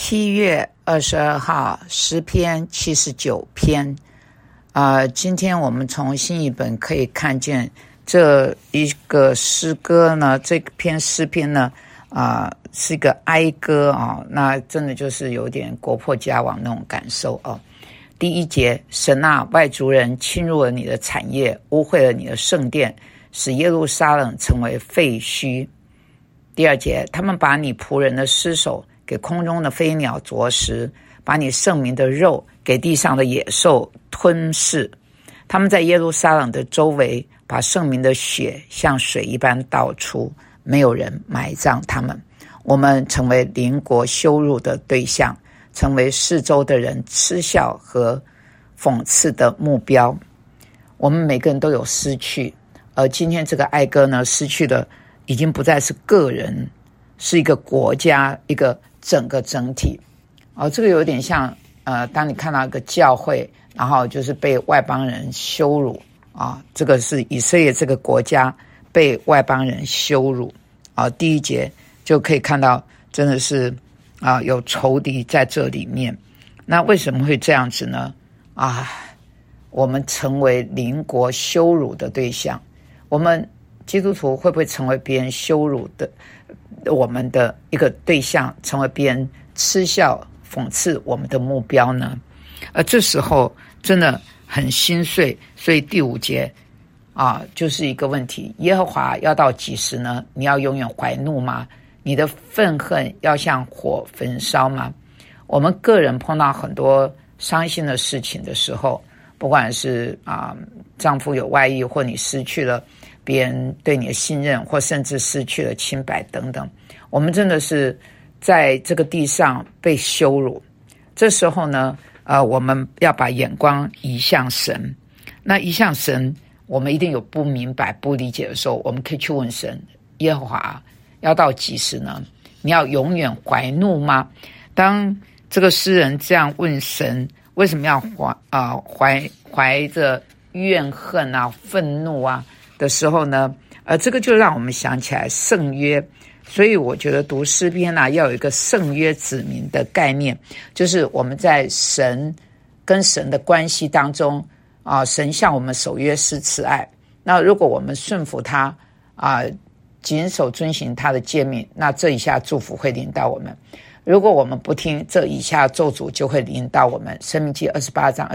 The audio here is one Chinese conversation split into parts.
7月22号诗篇79篇。今天我们从新译本可以看见这一个诗歌呢，这篇诗篇呢是一个哀歌那真的就是有点国破家亡那种感受第一节，神啊，外族人侵入了你的产业，污秽了你的圣殿，使耶路撒冷成为废墟。第二节，他们把你仆人的尸首给空中的飞鸟啄食，把你圣民的肉给地上的野兽吞噬。他们在耶路撒冷的周围把圣民的血像水一般倒出，没有人埋葬他们。我们成为邻国羞辱的对象，成为四周的人嗤笑和讽刺的目标。我们每个人都有失去，而今天这个哀歌呢，失去的已经不再是个人，是一个国家，一个整个整体。这个有点像当你看到一个教会，然后就是被外邦人羞辱这个是以色列这个国家被外邦人羞辱第一节就可以看到真的是有仇敌在这里面。那为什么会这样子呢？我们成为邻国羞辱的对象。我们基督徒会不会成为别人羞辱的我们的一个对象，成为别人嗤笑讽刺我们的目标呢？这时候真的很心碎。所以第5节就是一个问题，耶和华要到几时呢？你要永远怀怒吗？你的愤恨要像火焚烧吗？我们个人碰到很多伤心的事情的时候，不管是丈夫有外遇，或你失去了别人对你的信任，或甚至失去了清白等等，我们真的是在这个地上被羞辱。这时候呢我们要把眼光移向神。那移向神，我们一定有不明白不理解的时候，我们可以去问神，耶和华要到几时呢？你要永远怀怒吗？当这个诗人这样问神，为什么要怀着怨恨愤怒的时候呢？这个就让我们想起来圣约。所以我觉得读诗篇要有一个圣约子民的概念，就是我们在神跟神的关系当中神向我们守约施慈爱。那如果我们顺服他谨守遵行他的诫命，那这一下祝福会临到我们。如果我们不听，这以下咒诅就会临到我们。申命记28章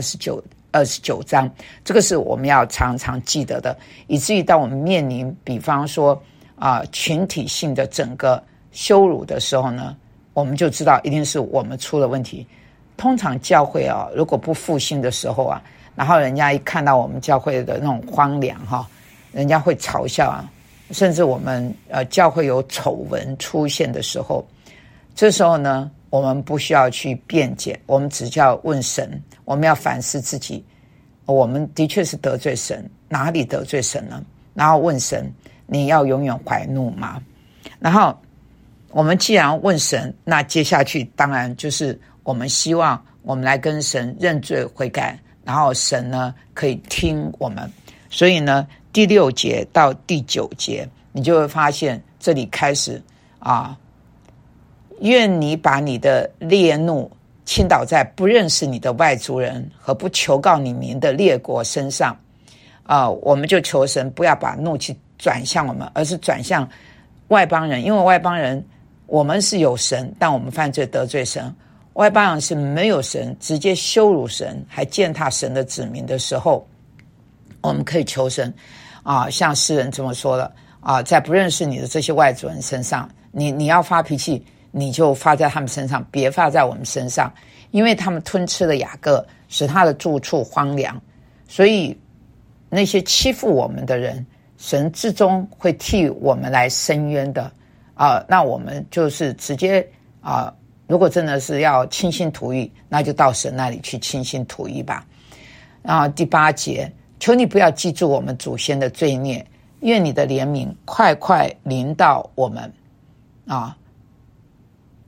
29章，这个是我们要常常记得的，以至于当我们面临比方说群体性的整个羞辱的时候呢，我们就知道一定是我们出了问题。通常教会如果不复兴的时候然后人家一看到我们教会的那种荒凉人家会嘲笑甚至我们教会有丑闻出现的时候，这时候呢，我们不需要去辩解，我们只叫问神，我们要反思自己，我们的确是得罪神，哪里得罪神呢？然后问神，你要永远怀怒吗？然后我们既然问神，那接下去当然就是我们希望我们来跟神认罪悔改，然后神呢可以听我们。所以呢第6节到第9节，你就会发现这里开始愿你把你的烈怒倾倒在不认识你的外族人和不求告你名的列国身上。我们就求神不要把怒气转向我们，而是转向外邦人。因为外邦人，我们是有神，但我们犯罪得罪神。外邦人是没有神，直接羞辱神，还践踏神的子民的时候，我们可以求神像诗人这么说了在不认识你的这些外族人身上，你要发脾气，你就发在他们身上，别发在我们身上，因为他们吞吃了雅各，使他的住处荒凉。所以那些欺负我们的人，神至终会替我们来伸冤的那我们就是直接如果真的是要倾心吐意，那就到神那里去倾心吐意吧。第8节，求你不要记住我们祖先的罪孽，愿你的怜悯快快临到我们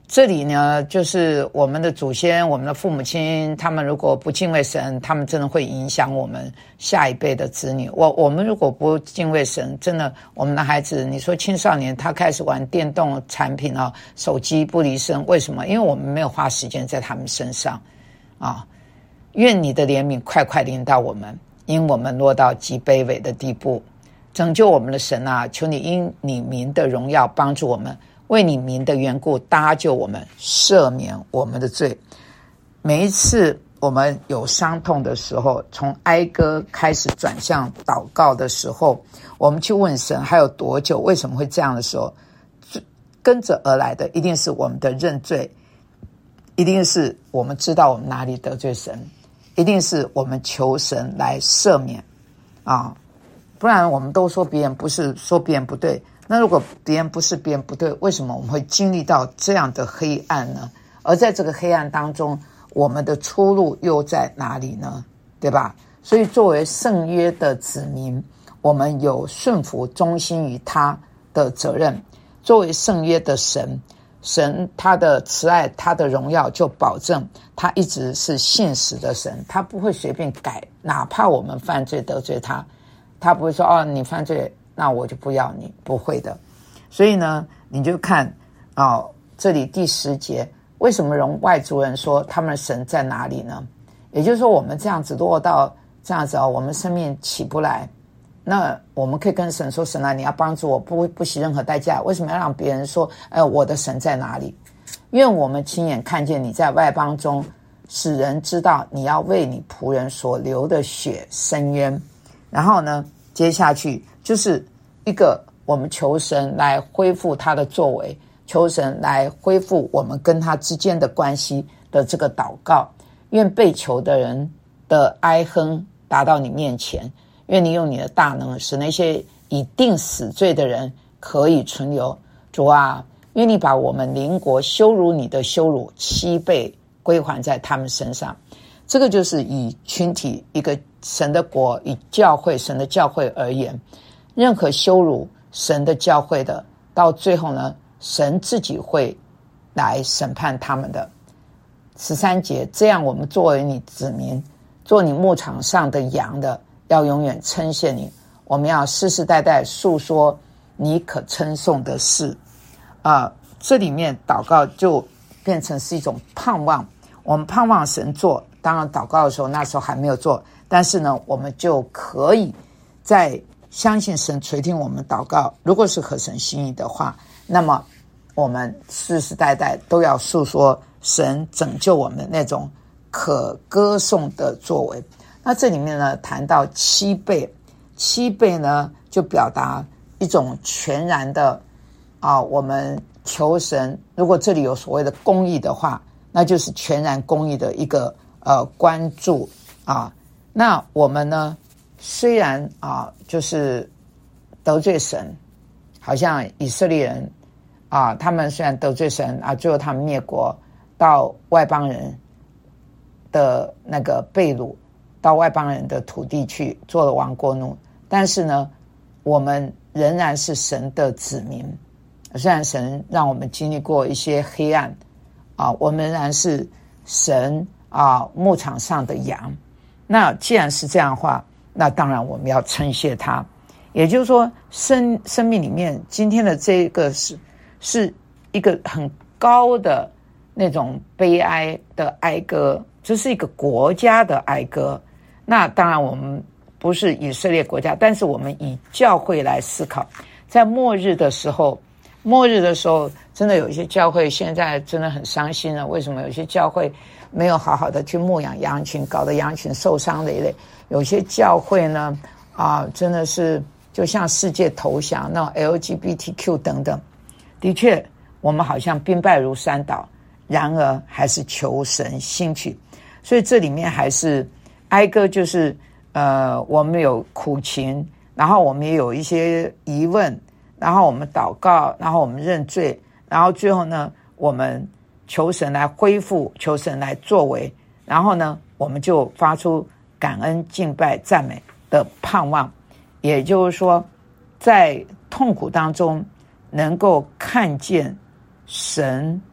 这里呢，就是我们的祖先，我们的父母亲，他们如果不敬畏神，他们真的会影响我们下一辈的子女。我们如果不敬畏神，真的，我们的孩子，你说青少年他开始玩电动产品啊，手机不离身，为什么？因为我们没有花时间在他们身上啊。愿你的怜悯快快临到我们，因我们落到极卑微的地步。拯救我们的神啊，求你因你名的荣耀帮助我们。为你名的缘故搭救我们，赦免我们的罪。每一次我们有伤痛的时候，从哀歌开始转向祷告的时候，我们去问神还有多久，为什么会这样的时候，跟着而来的一定是我们的认罪，一定是我们知道我们哪里得罪神，一定是我们求神来赦免啊，不然我们都说别人不是，说别人不对。那如果别人不是，别人不对，为什么我们会经历到这样的黑暗呢？而在这个黑暗当中，我们的出路又在哪里呢？对吧？所以作为圣约的子民，我们有顺服忠心于他的责任。作为圣约的神他的慈爱，他的荣耀就保证他一直是信实的神，他不会随便改，哪怕我们犯罪得罪他，他不会说哦，你犯罪那我就不要你，不会的。所以呢，你就看这里第10节，为什么外族人说他们的神在哪里呢？也就是说，我们这样子落到这样子我们生命起不来，那我们可以跟神说，神啊，你要帮助我，不惜任何代价。为什么要让别人说我的神在哪里？愿我们亲眼看见你在外邦中，使人知道你要为你仆人所流的血伸冤。然后呢，接下去就是一个我们求神来恢复他的作为，求神来恢复我们跟他之间的关系的这个祷告。愿被求的人的哀哼达到你面前，愿你用你的大能使那些已定死罪的人可以存留。主啊，愿你把我们邻国羞辱你的羞辱7倍归还在他们身上。这个就是以群体一个神的国，以教会神的教会而言，任何羞辱神的教会的，到最后呢，神自己会来审判他们的。13节，这样我们作为你子民，做你牧场上的羊的，要永远称谢你，我们要世世代代述说你可称颂的事。这里面祷告就变成是一种盼望，我们盼望神做，当然祷告的时候那时候还没有做，但是呢，我们就可以在相信神垂听我们祷告，如果是合神心意的话，那么我们世世代代都要述说神拯救我们那种可歌颂的作为。那这里面呢，谈到7倍，7倍呢就表达一种全然的我们求神，如果这里有所谓的公义的话，那就是全然公义的一个关注那我们呢，虽然就是得罪神，好像以色列人他们虽然得罪神最后他们灭国，到外邦人的那个被掳，到外邦人的土地去做了亡国奴，但是呢，我们仍然是神的子民。虽然神让我们经历过一些黑暗我们仍然是神牧场上的羊。那既然是这样的话，那当然我们要称谢他。也就是说，生命里面今天的这个是一个很高的那种悲哀的哀歌，这是一个国家的哀歌。那当然我们不是以色列国家，但是我们以教会来思考，在末日的时候真的有一些教会现在真的很伤心了。为什么有些教会没有好好的去牧养羊群，搞得羊群受伤累累？有些教会呢真的是就向世界投降，那种 LGBTQ 等等。的确我们好像兵败如山倒，然而还是求神兴起。所以这里面还是哀歌，就是我们有苦情，然后我们也有一些疑问，然后我们祷告，然后我们认罪，然后最后呢，我们求神来恢复，求神来作为，然后呢，我们就发出感恩、敬拜、赞美的盼望。也就是说，在痛苦当中能够看见神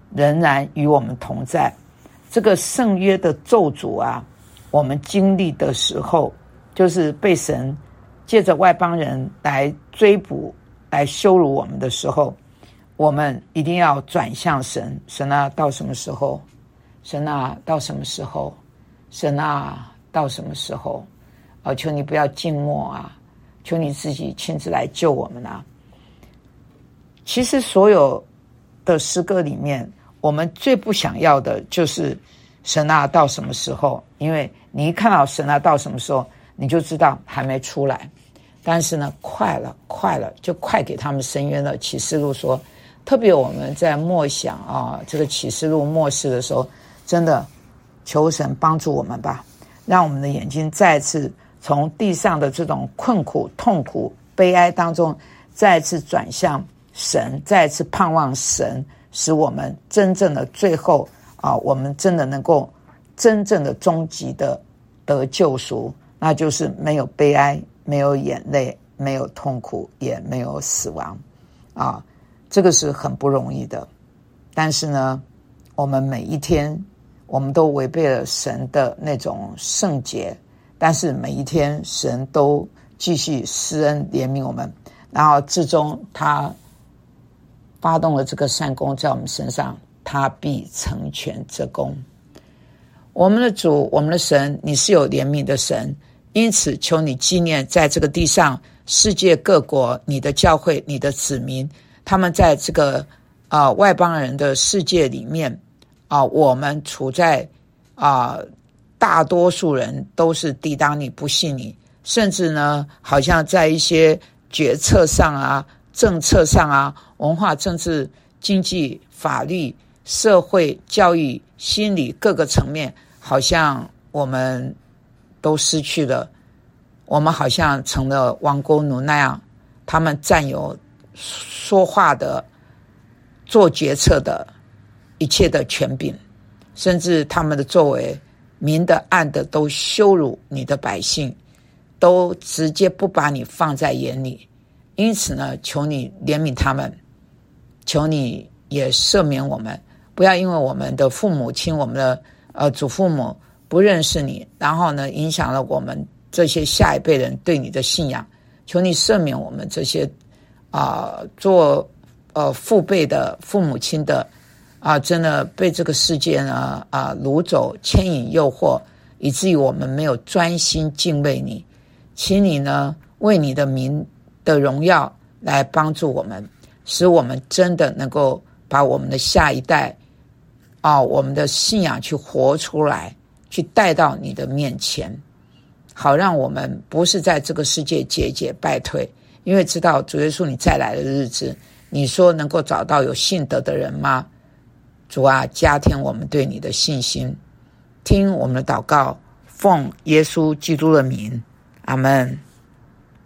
仍然与我们同在。这个圣约的咒诅啊，我们经历的时候，就是被神借着外邦人来追捕、来羞辱我们的时候，我们一定要转向神。神啊，到什么时候？神啊，到什么时候？神啊，到什么时候？求你不要静默啊！求你自己亲自来救我们啊！其实所有的诗歌里面，我们最不想要的就是神啊，到什么时候？因为你一看到神啊，到什么时候，你就知道还没出来。但是呢，快了，就快给他们伸冤了。启示录说，特别我们在默想这个启示录末世的时候，真的求神帮助我们吧，让我们的眼睛再次从地上的这种困苦、痛苦、悲哀当中，再次转向神，再次盼望神，使我们真正的最后我们真的能够真正的终极的得救赎，那就是没有悲哀，没有眼泪，没有痛苦，也没有死亡这个是很不容易的。但是呢，我们每一天我们都违背了神的那种圣洁，但是每一天神都继续施恩怜悯我们，然后至终他发动了这个善功在我们身上，他必成全这功。我们的主，我们的神，你是有怜悯的神，因此求你纪念在这个地上世界各国你的教会、你的子民，他们在这个外邦人的世界里面我们处在大多数人都是抵挡你、不信你，甚至呢好像在一些决策上政策上文化、政治、经济、法律、社会、教育、心理各个层面，好像我们都失去了，我们好像成了亡国奴那样，他们占有说话的、做决策的一切的权柄，甚至他们的作为，明的暗的都羞辱你的百姓，都直接不把你放在眼里。因此呢，求你怜悯他们，求你也赦免我们，不要因为我们的父母亲、我们的祖父母不认识你，然后呢影响了我们这些下一辈人对你的信仰。求你赦免我们这些做父辈的、父母亲的真的被这个世界呢掳走、牵引、诱惑，以至于我们没有专心敬畏你。请你呢为你的名的荣耀来帮助我们，使我们真的能够把我们的下一代我们的信仰去活出来，去带到你的面前，好让我们不是在这个世界节节败退。因为知道主耶稣你再来的日子，你说能够找到有信德的人吗？主啊，加添我们对你的信心，听我们的祷告，奉耶稣基督的名，阿们。